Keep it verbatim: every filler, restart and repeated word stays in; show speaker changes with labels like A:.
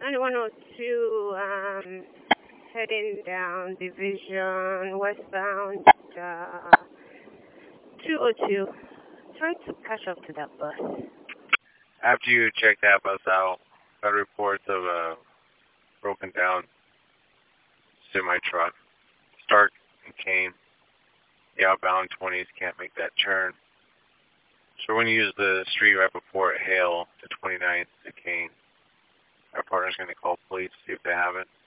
A: on one oh two, um, heading down Division, westbound, uh, two oh two. Trying to catch up to that bus.
B: After you check that bus out, got reports of a broken down semi-truck. Stark and Kane, the outbound twenties can't make that turn. So we're going to use the street right before it, Hale, to twenty-ninth to Kane. Our partner's going to call police, see if they have it.